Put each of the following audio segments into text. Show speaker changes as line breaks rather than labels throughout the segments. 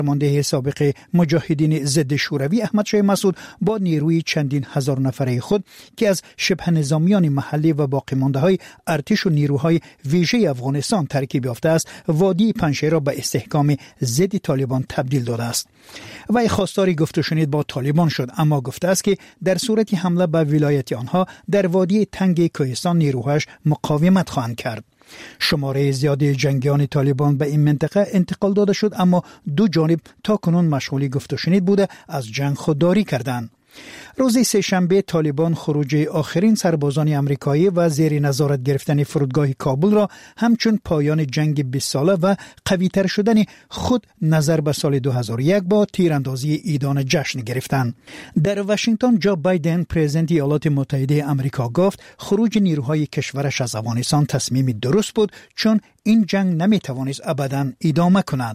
فرمانده سابق مجاهدین ضد شوروی احمد شاه مسعود با نیروی چندین هزار نفره خود که از شبه نظامیان محلی و باقی مانده های ارتش و نیروهای ویژه افغانستان ترکیب یافته است، وادی پنجشیر را به استحکام ضد طالبان تبدیل داده است. وی خواستار گفت و شنید با طالبان شد، اما گفته است که در صورت حمله به ولایت آنها در وادی تنگ کوهستان نیروهاش مقاومت خواهند کرد. شماره زیاد جنگیان طالبان به این منطقه انتقال داده شد، اما دو جانب تا کنون مشغول گفت و شنید بوده از جنگ خودداری کردند. روز سه‌شنبه طالبان خروج آخرین سربازان آمریکایی و زیر نظارت گرفتن فرودگاه کابل را همچون پایان جنگ 20 ساله و قوی‌تر شدن خود نظر به سال 2001 با تیراندازی ایدان جشن گرفتند. در واشنگتن جو بایدن پرزیدنت ایالات متحده آمریکا گفت خروج نیروهای کشورش از افغانستان تصمیم درست بود، چون این جنگ نمیتوانست ابداً ادامه کند.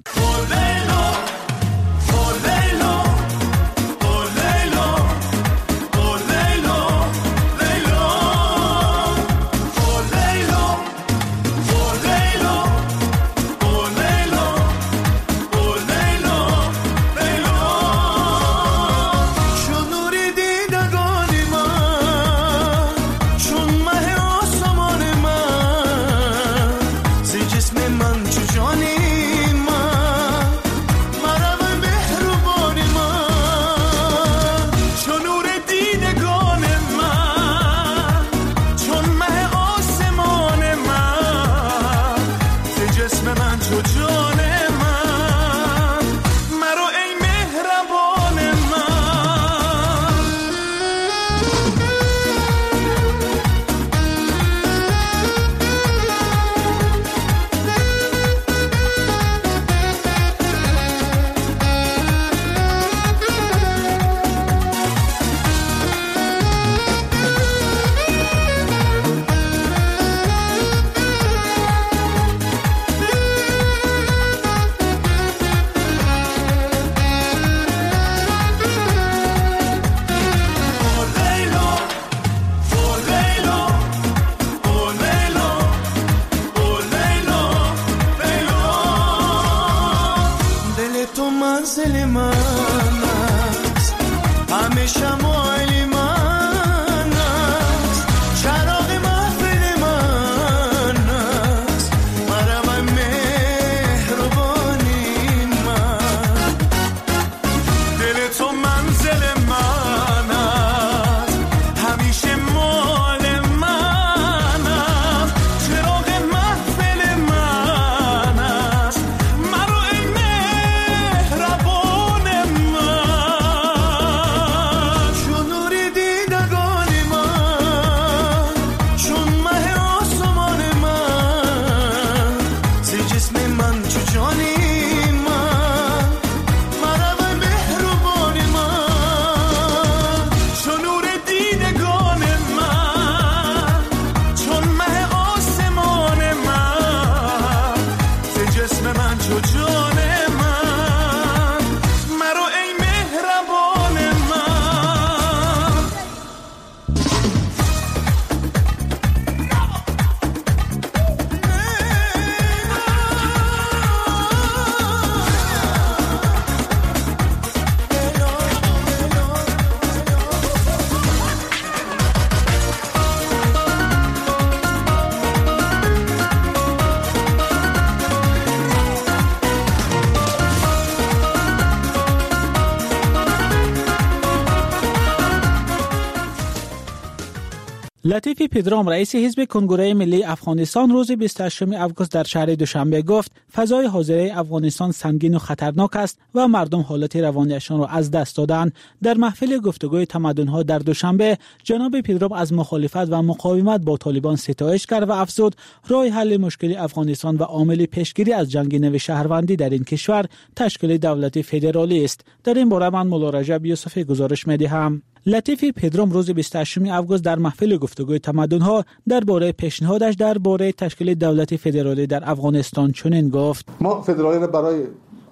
لطیف پدرام رئیس حزب کنگره ملی افغانستان روز 28 آگوست در شهر دوشنبه گفت فضای حاضره افغانستان سنگین و خطرناک است و مردم حالت روانیشان را از دست دادند. در محفل گفتگوی تمدن‌ها در دوشنبه جناب پدرام از مخالفت و مقاومت با طالبان ستایش کرد و افزود راه حل مشکل افغانستان و عامل پیشگیری از جنگ نو شهروندی در این کشور تشکیل دولت فدرالی است. در این باره من مولا رجب یوسفی گزارش می‌دهم. لطیف پدرام روز 28 آگوست در محفل گفتگوی تمدن‌ها درباره پیشنهادش درباره تشکیل دولت فدرالی در افغانستان چنین گفت:
ما فدرالی را برای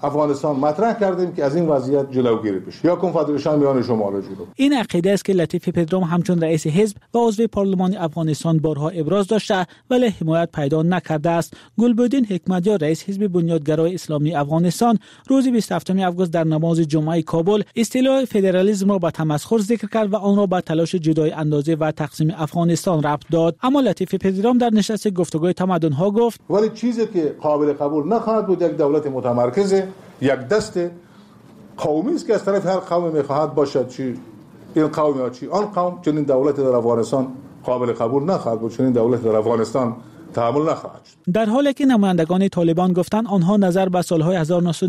افغانستان مطرح کردیم که از این وضعیت جلوگیری بشه یا کنفدراسیون میان شمال جنوب.
این عقیده است که لطیف پدرام همچون رئیس حزب و عضو پارلمان افغانستان بارها ابراز داشته ولی حمایت پیدا نکرده است. گلبدین حکمتیار رئیس حزب بنیادگرای اسلامی افغانستان روز 27 آگوست در نماز جمعه کابل اصطلاح فدرالیسم را به تمسخر ذکر کرد و آن را به تلاش جدای اندازه و تقسیم افغانستان ربط داد. اما لطیف پدرام در نشست گفتگوی تمدن‌ها گفت
ولی چیزی که قابل قبول نخواهد بود یک دولت متمرکز، یک دست قومی است که از طرف هر قوم میخواهد باشد، چی این قوم یا چی آن قوم. چنین دولت در افغانستان قابل قبول نخواهد بود، چنین دولت در افغانستان تحمل نخواهد شد.
در حالی که نمایندگان طالبان گفتند آنها نظر به سالهای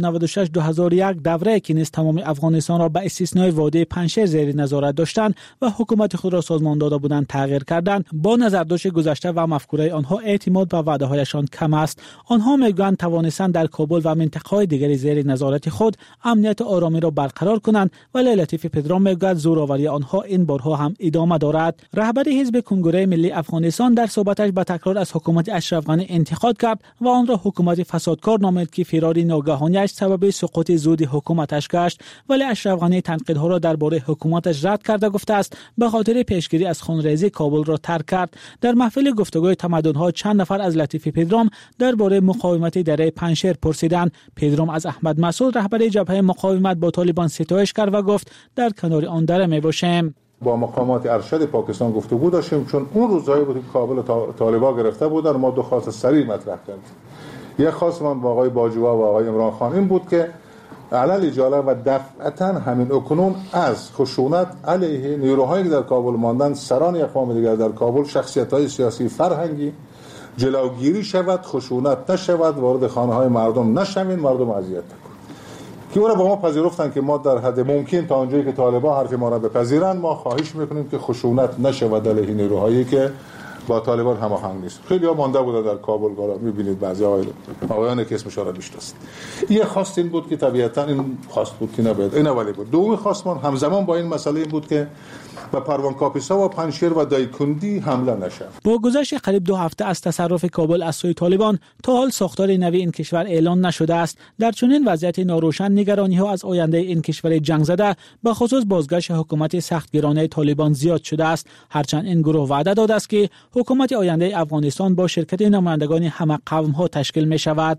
1996-2001 دوره که نیز تمام افغانستان را به استثنای وادی پنجشیر زیر نظارت داشتند و حکومت خود را سازمان داده بودند تغییر کردند. با نظرداشت گذشته و مفکوره آنها اعتماد به وعده هایشان کم است. آنها میگویند توانستند در کابل و منطقه‌های دیگری زیر نظارت خود امنیت و آرامی را برقرار کنند، ولی لطیف پدرام میگوید زوراوری آنها این بارها هم ادامه دارد. رهبر حزب کنگره ملی افغانستان در صحبتش به تکرار از حکومت اشرف غنی انتقاد کرد و آن را حکومت فسادکار نامید که فراری ناگهانیش سبب سقوط زود حکومتش گشت، ولی اشرف غنی تنقیدها را درباره حکومتش رد کرده گفته است به خاطر پیشگیری از خونریزی کابل را ترک کرد. در محفل گفتگوی تمدن‌ها چند نفر از لطیف پدرام درباره مقاومت دره پنجشیر پرسیدند. پدرام از احمد مسعود رهبر جبهه مقاومت با طالبان ستایش کرد و گفت در کنار آن دره میباشیم.
با مقامات ارشد پاکستان گفتگو داشتیم، چون اون روزایی بود که کابل طالبان گرفته بودن. ما دو خواست سریع مطرح کردیم. یک خواست من با آقای باجوا و آقای عمران خان این بود که علل اجاله و دفعتا همین اکنون از خشونت علیه نیروهایی که در کابل ماندن، سران اقوام دیگر در کابل، شخصیت‌های سیاسی فرهنگی جلوگیری شود، خشونت نشود، وارد خانه‌های مردم نشوین، مردم اذیت نکنند. که اون را با ما پذیرفتن که ما در حد ممکن تا اونجایی که طالبان حرف ما را بپذیرند ما خواهش میکنیم که خشونت نشود علیه نیروهایی که با طالبان هماهنگ نیست. خیلی ها مانده بوده در کابل، گالا میبینید بعضی آقایان که اسمش را میشناسید. یه خواست این بود که طبیعتا این خواست بود که نباید این اولی بود. دومی خواست من همزمان با این مسئله این بود که و پروان کاپیسا و پنجشیر و دایکندی حمله نشد.
با گذشت قریب 2 هفته از تصرف کابل از سوی طالبان تا حال ساختار نوی این کشور اعلان نشده است. در چنین وضعیت ناروشن نگرانی‌ها از آینده این کشور جنگ زده به خصوص بازگشت حکومت سختگیرانه طالبان زیاد شده است. هرچند این گروه وعده داده است که حکومت آینده افغانستان با شرکت نمایندگان همه قوم‌ها تشکیل می‌شود.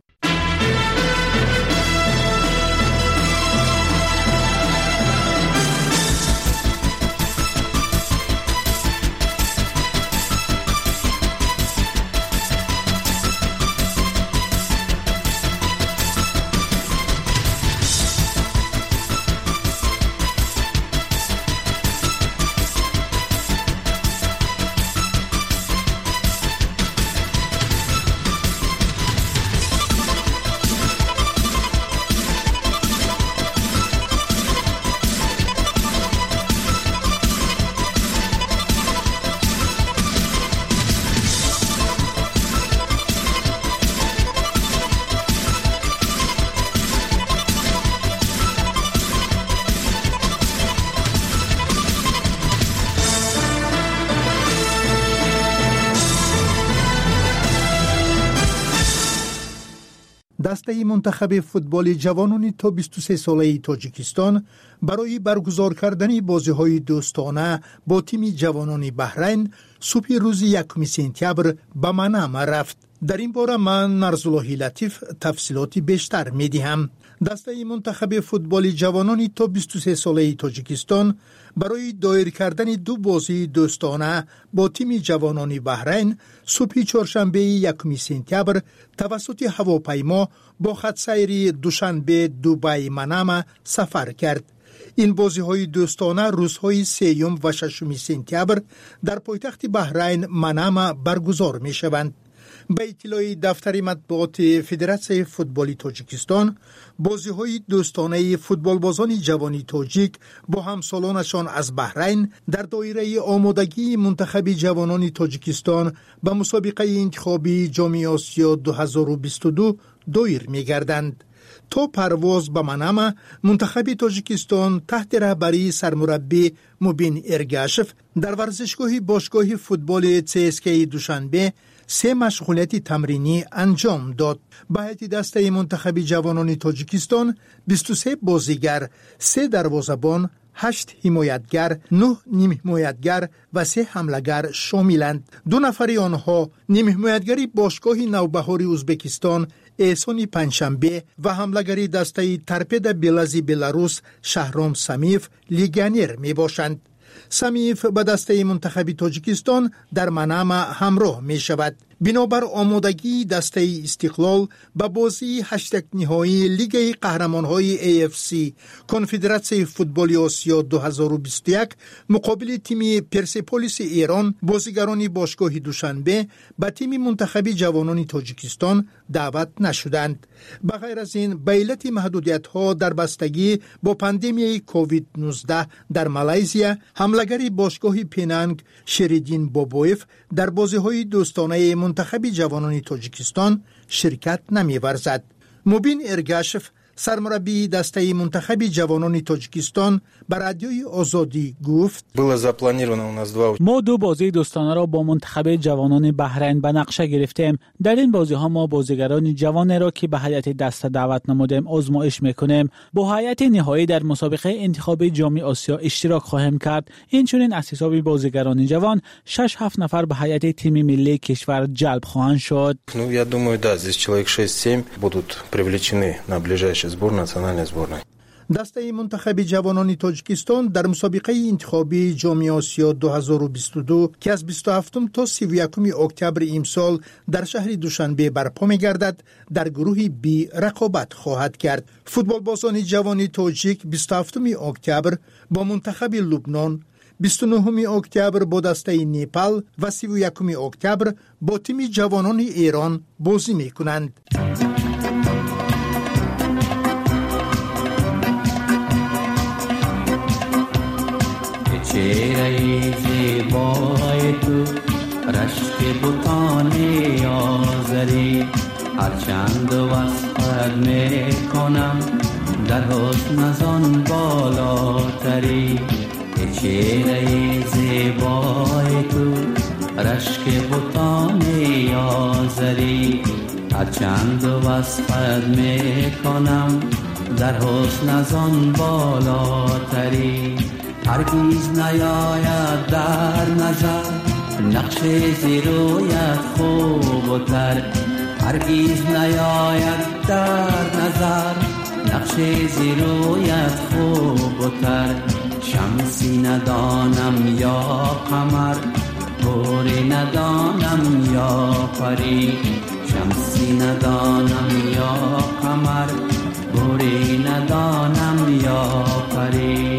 دسته منتخب فوتبال جوانان تا 23 ساله تاجیکستان برای برگزار کردن بازی‌های دوستانه با تیم جوانان بحرین صبح روز 1 سپتامبر به منامه رفت. در این باره من نرزالله لطیف تفصیلات بیشتر می‌دهم. دسته منتخب فوتبال جوانان تا 23 ساله تاجیکستان برای دایر کردن 2 بازی دوستانه با تیم جوانان بحرین صبح چهارشنبه 1 سپتامبر توسط هواپیما با خط سیر دوشنبه دبی منامه سفر کرد. این بازی‌های دوستانه روزهای 3 و 6 سپتامبر در پایتخت بحرین منامه برگزار می‌شوند. به اطلاع دفتر مطبوعات فدراسیون فوتبال تاجیکستان، بازی‌های دوستانه فوتبال بازان جوانی تاجیک با همسالانشان از بحرین در دایره آمادگی منتخب جوانان تاجیکستان به مسابقه انتخابی جام آسیا 2022 دایر می‌گردند. تا پرواز به منامه، منتخب تاجیکستان تحت رهبری سرمربی مبین ارگاشف در ورزشگاه باشگاه فوتبال CSKA دوشنبه
3 مشغولیت تمرینی انجام داد. به هیئت دسته منتخب جوانان تاجیکستان 23 بازیگر، 3 دروازه‌بان، 8 حمایتگر، 9 نیم حمایتگر و 3 حمله‌گر شاملند. 2 نفر آنها نیم حمایتگری باشگاه نوبهار ازبکستان احسان پنجشنبه و حمله‌گری دسته ترپید بلازی بلاروس شهرام سمیف لیگانر می باشند. سمیف به دسته منتخب تاجیکستان در منامه همراه می شود. بنابر آمادگی دسته استقلال به بازی 8 نهایی لیگ قهرمان‌های AFC کنفدراسیون فوتبال آسیا 2021 مقابل تیم پرسپولیس ایران، بازیگران باشگاه دوشنبه به تیم منتخب جوانان تاجیکستان دعوت نشدند. به غیر از این به علت محدودیت‌ها در بستگی با پاندمی کووید 19 در مالزیا، حمله‌گر باشگاه پینانگ شریدین بابویف در بازی‌های دوستانه منتخب جوانان تاجیکستان شرکت نمی‌ورزد. مبین ارگاشف سرمربی دسته منتخب جوانان تاجیکستان بر رادیوی آزادی گفت:
ما 2 بازی دوستانه را با منتخب جوانان بحرین به نقشه گرفتیم. در این بازی ها ما بازیگران جوان را که به هیئت دسته دعوت نمودیم آزمایش میکنیم. با هیئت نهایی در مسابقه انتخاب جام آسیا اشتراک خواهیم کرد. اینچنین از حساب بازیگران جوان 6-7 نفر به هیئت تیم ملی کشور جلب خواهند شد.
Я думаю, да, здесь человек 6-7 будут привлечены на ближайшие сборы национальной сборной.
دسته منتخب جوانان تاجیکستان در مسابقه انتخابی جام آسیا 2022 که از 27 تا 31 اکتبر امسال در شهر دوشنبه برپا می‌گردد در گروه بی رقابت خواهد کرد. فوتبال بازان جوان تاجیک 27 اکتبر با منتخب لبنان، 29 اکتبر با دسته نپال و 31 اکتبر با تیم جوانان ایران بازی می‌کنند.
چهره زیبای تو رشک بوتان آذری، هرچند وصفت میکنم در حسن ازان بالاتری. چهره زیبای تو رشک بوتان آذری، هرچند وصفت میکنم در حسن ازان بالاتری. هرگیز نیاید در نظر نقش زیرویت خوب و تر، هرگیز نیاید در نظر نقش زیرویت خوب و تر. شمسی ندانم یا قمر، گوری ندانم یا پری. شمسی ندانم یا قمر، گوری ندانم یا پری.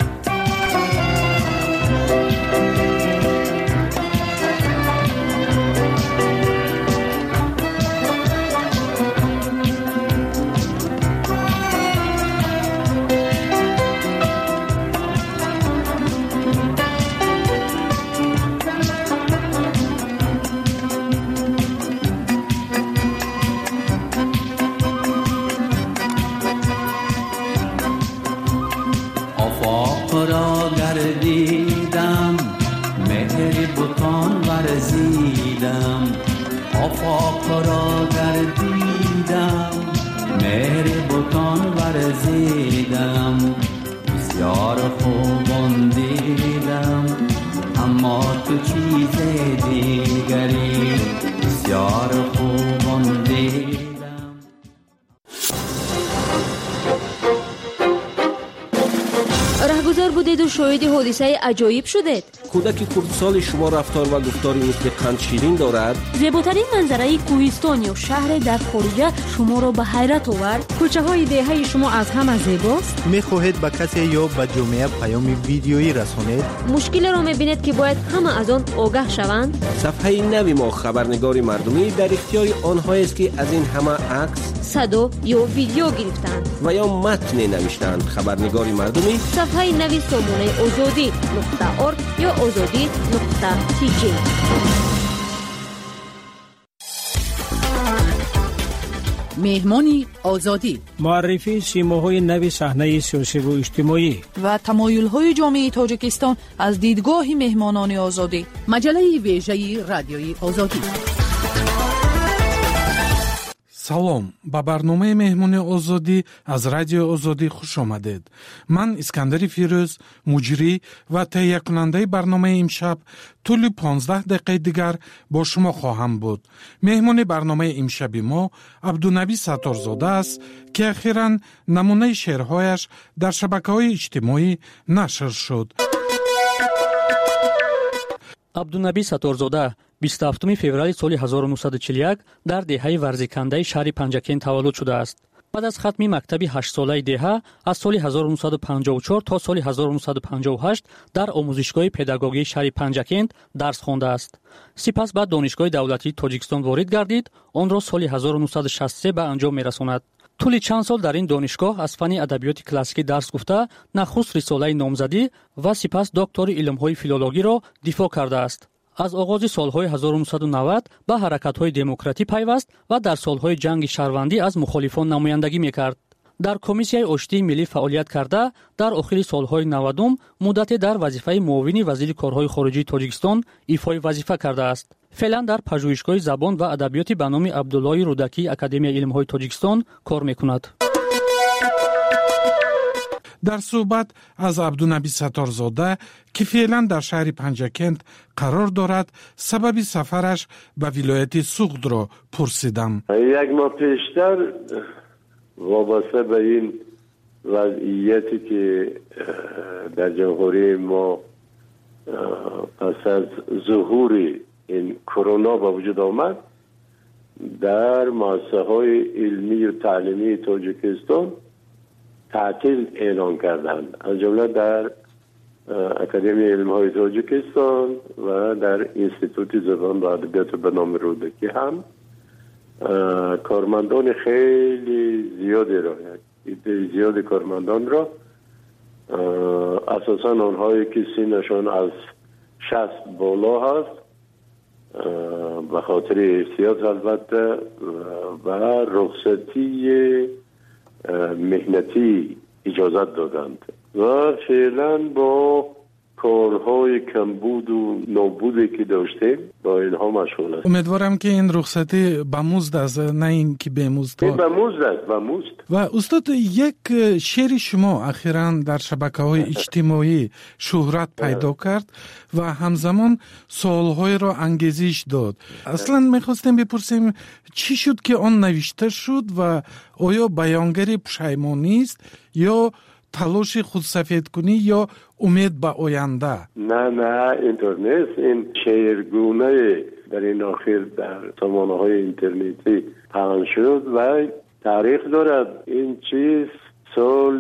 آفاق را گردیدم، مهر بتان ورزیدم. بسیار خوبان دیدم اما تو چیز دیگری، بسیار خوبان دیدم.
رهگذر بودید و شاهد حادثه عجایب شدید.
کودک کردسال شما رفتار و گفتاری مثل قند شیرین دارد.
زیباترین منظره کوهستان یا شهر در خارج شما را به حیرت آورد.
کوچه های دهه شما از همه زیباست.
میخواهید به کسی یا به جامعه پیام ویدیویی رسانید؟
مشکل را میبینید که باید همه از آن آگاه شوند.
صفحه نوی ما خبرنگار مردمی در اختیار آنهایی است که از این همه عکس،
صدا یا ویدیو گرفتند
و یا متن نوشتند. خبرنگار مردمی
صفحه نوی سامانه آزادی.org یا آزادی.tk.
مهمانی آزادی،
معرفی سیماهای نوی صحنه سیاسی و اجتماعی
و تمایل‌های جامعه تاجیکستان از دیدگاه مهمانان آزادی. مجله ویژه رادیوی آزادی.
салом, ба барномаи меҳмони озодӣ аз радиои озодӣ хуш омадед. ман Искандари Фирӯз, муҷрӣ ва таҳиякунандаи барномаи имшаб тӯли 15 дақиқаи дигар бо шумо хоҳам буд. меҳмони барномаи имшаби мо Абдунаби Сатторзода аст, ки ахиран намунаи шеърҳояш дар шабакаҳои иҷтимоӣ нашр шуд.
Абдунаби Сатторзода 27 феврали соли 1941 дар деҳаи варзикандаи шаҳри Панҷакент таваллуд шудааст. баъд аз хатми мактаби 8-солаи деҳа аз соли 1954 то соли 1958 дар омӯзишгоҳи педагогии шаҳри Панҷакент дарс хондааст. сипас ба донишгоҳи давлатии Тоҷикистон ворид гардид, онро соли 1963 ба анҷом мерасонад. тӯли чанд сол дар ин донишгоҳ аз фанни адабиёти классикӣ дарс гуфта, нахуст рисолаи номзадӣ ва сипас доктори илмҳои филологиро дифоъ кардааст. аз оғози солҳои 1990 ба ҳаракатҳои демократӣ пайваст ва дар солҳои ҷанги шаҳрвандӣ аз мухолифон намояндагӣ мекард. дар комиссияи оштии миллӣ фаъолият карда, дар охири солҳои 90 муддате дар вазифаи муовини вазири корҳои хориҷии Тоҷикистон ифои вазифа кардааст. феълан дар пажӯҳишгоҳи забон ва адабиёти ба номи Абдуллои Рудакии Академияи илмҳои Тоҷикистон кор мекунад.
дар суҳбат аз Абдунаби Сатторзода, ки феълан дар шаҳри Панҷакент қарор дорад, сабаби сафараш ба вилояти Суғдро пурсидам.
як моҳ пештар вобаста ба ин вазъияте ки дар ҷумҳурии мо пас аз зуҳури ин корона ба вуҷуд омад, дар муассисаҳои илмию таълимии Тоҷикистон تعطیل اعلان کردند، از جمله در اکادمی علم‌های تاجیکستان و در انستیتوت زبان و ادبیات به نام رودکی هم کارمندان خیلی زیادی را، زیاد کارمندان را، اساساً آنهایی که سنشان از 60 بالا هست، به خاطر احتیاط البته و رخصتی مهنتی اجازت دادند و فعلا با کارهای کمبود و نابودی که داشتیم با اینها مشغول است.
امیدوارم که این رخصتی به مزد است، نه این که به مزد.
به مزد است، به مزد.
و استاد، یک شعر شما اخیراً در شبکه‌های اجتماعی شهرت پیدا کرد و همزمان سوال‌های را انگیزش داد. اصلاً می‌خواستیم بپرسیم چی شد که آن نوشته شد و آیا بیانگری پشیمانی است یا تلاش خودسفید کنی یا امید به آینده؟
نه اینطور نیست. این شعرگونه در این آخر در سامانه‌های اینترنتی پخش شد و تاریخ دارد. این چیز سال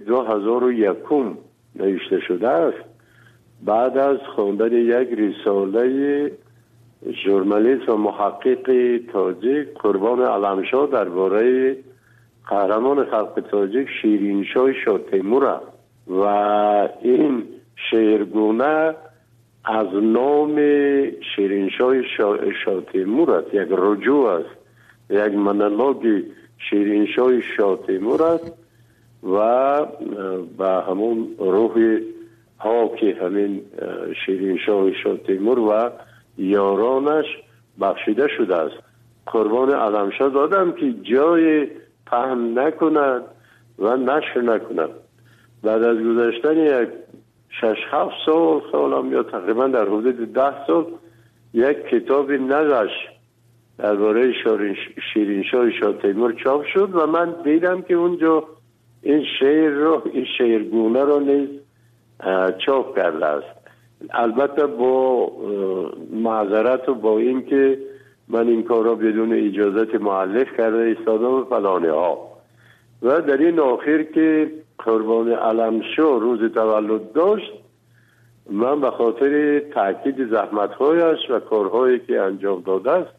2001 نوشته شده است، بعد از خواندن یک رساله ژورنالیست و محقق تاجیک قربان علمشاه درباره قهرمان خلق تاجیک شیرینشاه شاه تیمور است و این شعرگونه از نام شیرینشاه شاه تیمور است، یک رجوع است، یک مونولوگ شیرینشاه شاه تیمور است و به همون روح پاک همین شیرینشاه شاه تیمور و یارانش بخشیده شده است. قربان علمشاه دادم که جای پهن نکند و نشر نکند. بعد از گذشتن یک 6-7 سال یا تقریبا در حدود 10 سال یک کتاب نگشت درباره شیرینشاه شاه تیمور چاپ شد و من دیدم که اونجا این شعرگونه رو نیز چاپ کرده است. البته با معذرت و با این که من این کار را بدون اجازت مؤلف کرده ایستادم فلانه ها. و در این آخر که قربان علمشاه روز تولد داشت، من به خاطر تاکید زحمت‌هایش و کارهایی که انجام داده است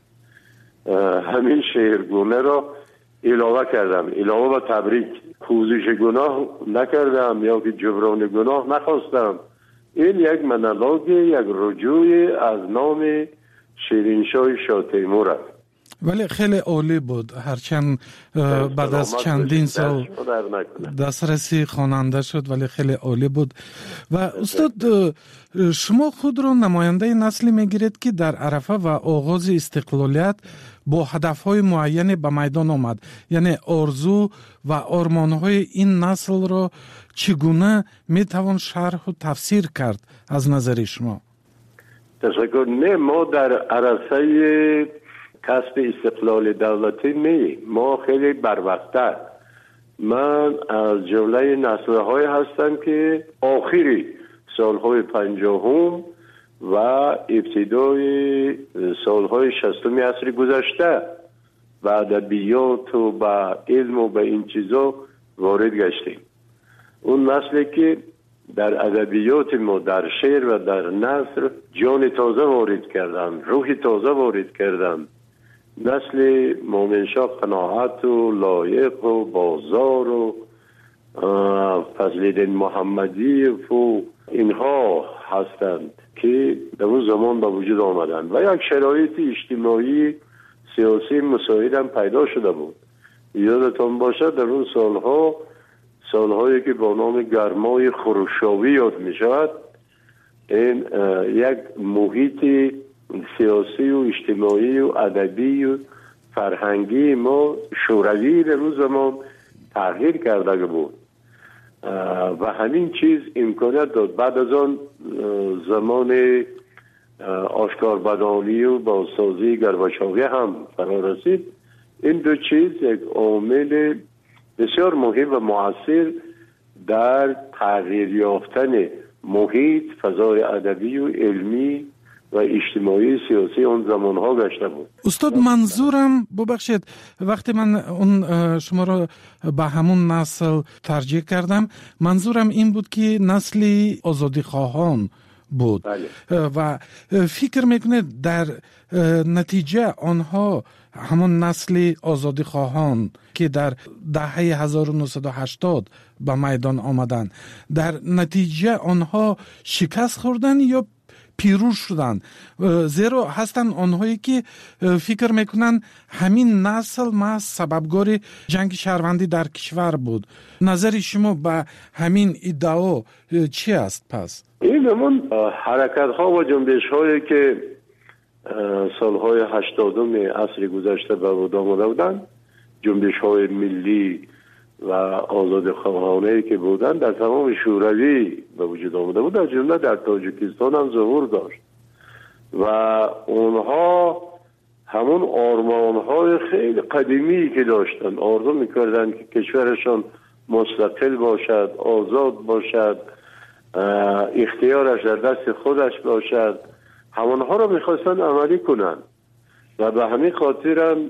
همین شعرگونه را علاوه کردم، علاوه و تبریک. پوزش گناه نکردم یا که جبران گناه نخواستم. این یک مونولوگ، یک رجوع از نام شیرینشاه شاه تیمور است.
ولی خیلی عالی بود، هرچند بعد از چندین سال دسترسی خواننده شد ولی خیلی عالی بود. و استاد شما خود را نماینده نسلی میگیرید که در عرفه و آغاز استقلالیت با هدفهای معینی به میدان آمد، یعنی آرزو و آرمانهای این نسل را چگونه میتوان شرح و تفسیر کرد از نظر شما؟
تشکر. نه، ما در عرصه کسب استقلال دولتی نه، ما خیلی بروقت‌تر. من از جمله نسل‌های هستم که آخری سالهای 50 و ابتدای سالهای 60 عصر گذشته به ادبیات و به علم و به این چیزا وارد گشتیم. اون نسلی که در ادبیات ما، در شعر و در نثر جان تازه وارد کردن، روح تازه وارد کردن. نسل مومنشاه قناعت و لایق و بازار و فضل‌الدین محمدی و اینها هستند که در اون زمان به وجود آمدند و یک شرایط اجتماعی سیاسی مساعد هم پیدا شده بود. یادتان باشد در اون سالهایی که با نام گرمای خروشاوی یاد می شود، این یک محیط سیاسی و اجتماعی و ادبی و فرهنگی ما شوروی در اون زمان تغییر کرده بود و همین چیز امکانیت داد. بعد از آن زمان آشکار بدانی و بازسازی گرباچوی هم فرا رسید. این دو چیز یک عامل بسیار مهم و مؤثر در تغییر یافتن محیط، فضای ادبی و علمی و اجتماعی سیاسی اون زمانها گشته بود.
استاد منظورم، ببخشید وقتی من اون شما را به همون نسل ترجیح کردم، منظورم این بود که نسلی آزادی خواهان بود. بله. و فکر میکنه در نتیجه آنها همون نسل آزادی خواهان که در دهه 1980 به میدان آمدن، در نتیجه آنها شکست خوردن یا پیروز شدن؟ زیرا هستن آنهایی که فکر میکنن همین نسل ما سببگار جنگ شهروندی در کشور بود. نظر شما به همین ادعا چی است پس؟
این همون حرکت ها و جنبش هایی که سالهای 80 عصر گذشته به وجود آمده بودند، جنبش های ملی و آزاد خواهانه که بودند در تمام شوروی به وجود آمده بود، از جمله در تاجیکستان هم ظهور داشت و اونها همون آرمانهای خیلی قدیمی که داشتن، آرزو میکردن که کشورشان مستقل باشد، آزاد باشد، اختیارش در دست خودش باشد، همونها را میخواستن عملی کنن و به همین خاطر هم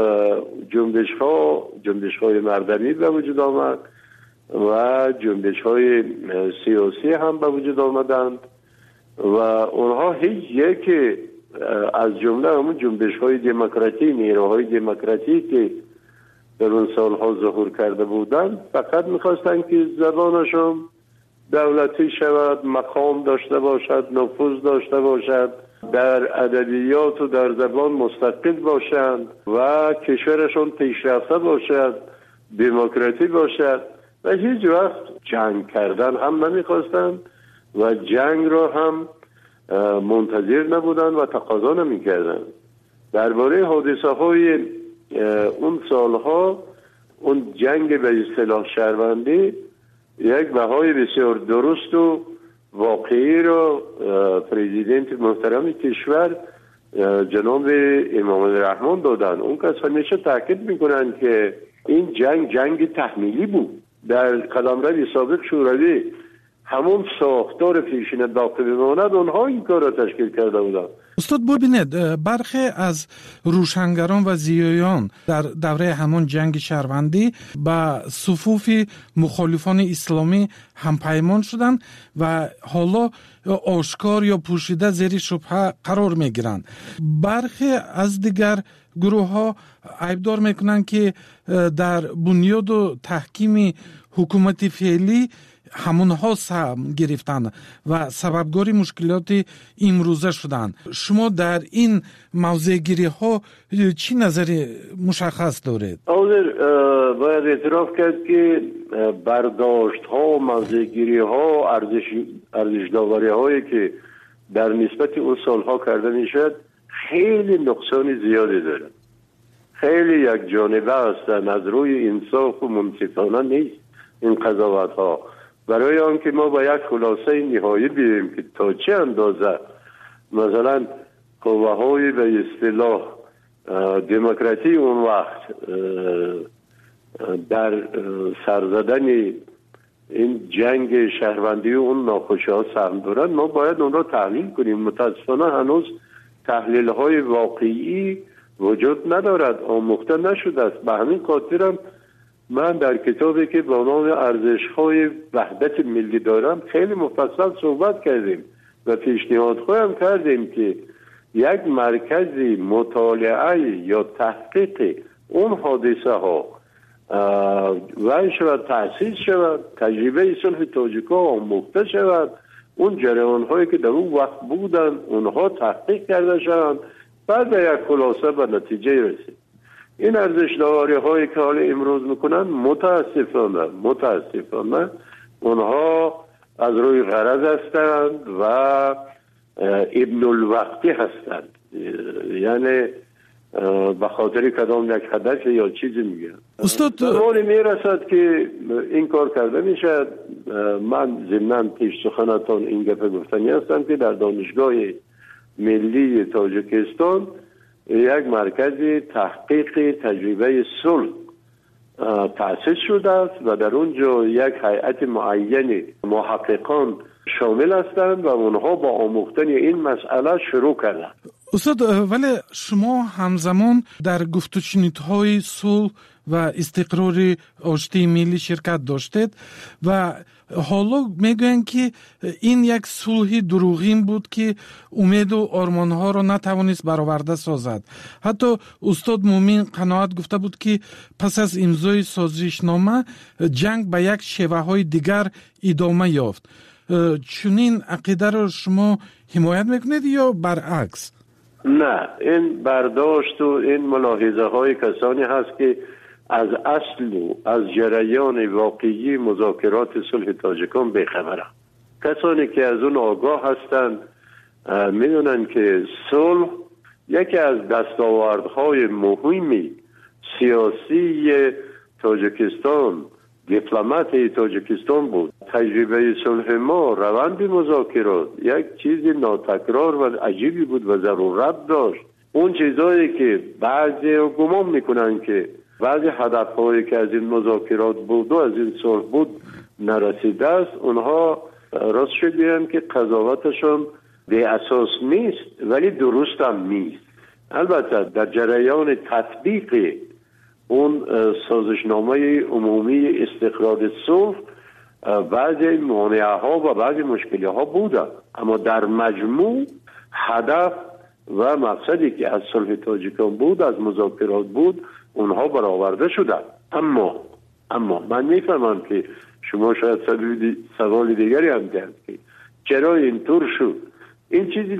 جنبش های مردمی به وجود آمد و جنبش های سیاسی هم به وجود آمدند و اونها هیچ یک از جمله همون جنبش های دموکراتی، نیروهای دموکراتی که در اون سالها ظهور کرده بودند فقط میخواستن که زبانشون دولتی شود، مقام داشته باشد، نفوذ داشته باشد، در ادبیات و در زبان مستقل باشند و کشورشون پیشرفته باشد، دموکراتی باشد و هیچ وقت جنگ کردن هم نمیخواستند و جنگ را هم منتظر نبودند و تقاضا نمیکردند. درباره حادثه های اون سالها، اون جنگ به اصطلاح شهروندی یک بهای بسیار درست و واقعی را پرزیدنت محترم کشور جناب امام الرحمن دادن. اون کس همیشه تاکید میکنن که این جنگ تحمیلی بود. در قلمرو سابق شوروی همون ساختار پیشین باقی بماند، اونها این کار را تشکیل کرده بودن.
استاد ببینید، برخی از روشنگران و زیایان در دوره همون جنگ شهروندی به صفوف مخالفان اسلامی همپیمان شدند و حالا آشکار یا پوشیده زیر شبهه قرار میگیرند. برخی از دیگر گروه ها عیبدار میکنند که در بنیاد و تحکیم حکومت فعلی همونها سهم گرفتند و سببگار مشکلات امروزه شدند. شما در این موضوع گیری ها چی نظر مشخص دارید؟
باید اعتراف کرد که برداشت ها، موضوع گیری ها، ارزش داوری هایی که در نسبت اون سالها کرده میشد خیلی نقصان زیادی داره، خیلی یک جانبه هستن، از روی انصاف و منصفانه نیست این قضاوت ها. برای آنکه ما با یک خلاصه نهایی بیاییم که تا چه اندازه مثلا قوه های به اصطلاح دموکراسی اون وقت در سرزدن این جنگ شهروندی و اون ناخوشی ها سهم دارن، ما باید اون را تحلیل کنیم. متاسفانه هنوز تحلیل های واقعی وجود ندارد، آموخته نشده است. به همین خاطرم من در کتابی که با نام ارزش های وحدت ملی دارم خیلی مفصل صحبت کردیم و پیشنهاد خواهم کردیم که یک مرکزی مطالعه یا تحقیق اون حادثه ها و شود تأسیس شود، تجربه صلح تاجیک‌ها آموخته شود، اون جریان هایی که در اون وقت بودن اونها تحقیق کرده شوند، بعد به یک خلاصه به نتیجه رسید. این ارزش داوری هایی که حالا امروز میکنن متاسفانه اونها از روی غرض هستند و ابن الوقتی هستند، یعنی به خاطر کدام یک هدف یا چیزی میگن.
استاد
زمانی میرسد که این کار کرده میشد. من ضمناً پیش سخنتان این گفته گفتنی هستم که در دانشگاه ملی تاجیکستان یک مرکز تحقیق تجربه صلح تأسیس شده است و در اونجا یک هیئت معین محققان شامل هستند و اونها با آموختن این مسئله شروع کردند.
استاد، ولی شما همزمان در گفت و شنودهای صلح و استقرار آشتی ملی شرکت داشتید و حالا میگوین که این یک صلح دروغین بود که امید و آرمانها را نتوانست برآورده سازد. حتی استاد مومن قناعت گفته بود که پس از امضای سازشنامه جنگ به یک شیوه های دیگر ادامه یافت. چنین عقیده را شما حمایت میکنید یا برعکس؟
نه، این برداشت و این ملاحظه های کسانی هست که از اصل و از جریان واقعی مذاکرات صلح تاجیکان بی‌خبرند. کسانی که از اون آگاه هستند میدونن که صلح یکی از دستاوردهای مهمی سیاسی تاجیکستان، دیپلمات تاجیکستان بود. تجربه صلح ما، روند مذاکرات یک چیز ناتکرار و عجیبی بود و ضرورت داشت. اون چیزایی که بعضی گمان میکنن که بعضی هدفهایی که از این مذاکرات بود و از این صلح بود نرسیده است، اونها راست شد بیان که قضاوتشون به اساس نیست ولی درست هم نیست. البته در جریان تطبیق اون سازشنامه عمومی استقرار صلح بعضی مانعه ها و بعضی مشکلی ها بوده، اما در مجموع هدف و مقصدی که از صلح تاجیکان بود، از مذاکرات بود، اونها برآورده شده. اما من میفهمم که شما شاید سوال دیگری هم کرد که چرا اینطور شد. این چیزی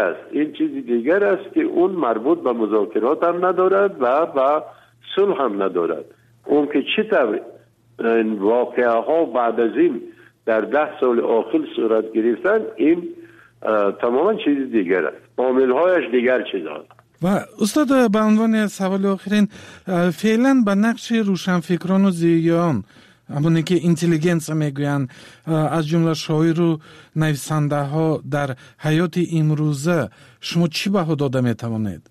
دیگر است که اون مربوط به مذاکرات هم ندارد و به صلح هم ندارد. اون که چطور این واقعه ها بعد از این در 10 سال آخر صورت گرفتن، این تماما چیز دیگر است، عامل‌هایش دیگر چیز است.
و استاد، به عنوان سوال آخرین، فعلا به نقش روشنفکران و زیان، همونی که اینتلیجنس میگوین، از جمله شاعر و نویسنده ها در حیات امروزه، شما چی بها داده میتوانید؟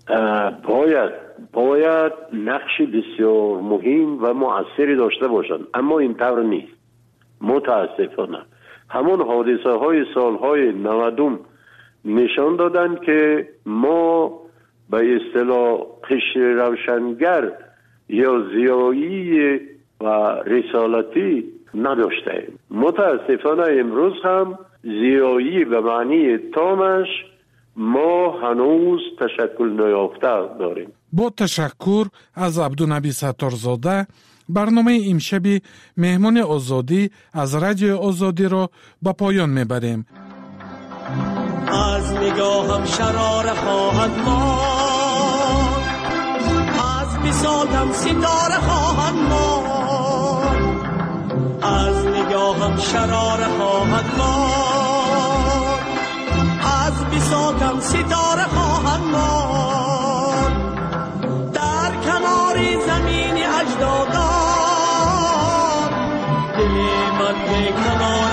باید
نقش بسیار مهم و مؤثری داشته باشند، اما این طور نیست. متاسفانه همون حادثه های سالهای 90 نشان دادن که ما به اصطلاح قشر روشنگر یا زیایی و رسالتی نداشتیم. متاسفانه امروز هم زیایی به معنی تامش ما هنوز تشکل نیافته داریم.
با تشکر از عبدالنبی ستارزاده، برنامه امشب مهمون آزادی از رادیو آزادی را به پایان میبریم.
از نگاهم شرار خواهد ماند، از بساطم ستاره خواهد ماند، از نگاهم شرار خواهد ماند، از بساطم ستاره خواهد ماند، در کنار زمین اجدادان دل من به کنار